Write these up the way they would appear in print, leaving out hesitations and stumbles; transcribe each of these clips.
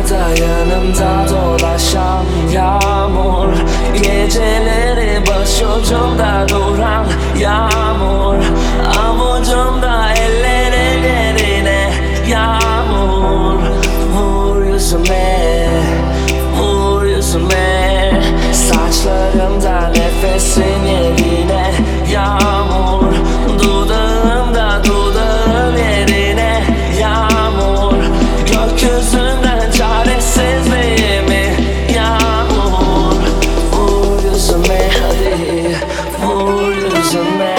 da yanımda dolaşan yağmur, geceleri başucumda duran yağmur, avucumda ellerine yağmur. Vur yüzüme, vur yüzüme, saçlarımda nefesin yerine yağmur, dudağımda dudağın yerine yağmur, gökyüzünden çaresizliğimi yağmur. Vur yüzüme hadi, vur yüzüme.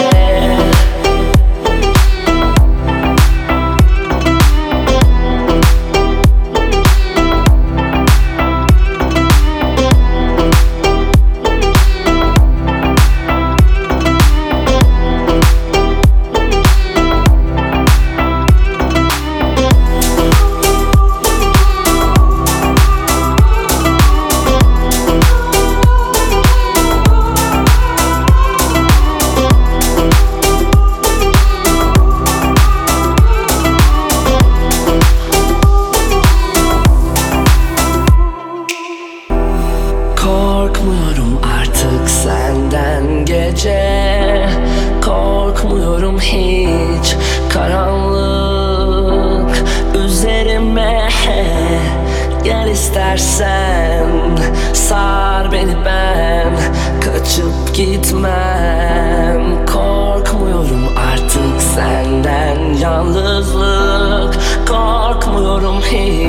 Korkmuyorum artık senden gece, korkmuyorum hiç karanlık üzerime. Gel istersen sar beni, ben kaçıp gitmem. Korkmuyorum artık senden yalnızlık, korkmuyorum hiç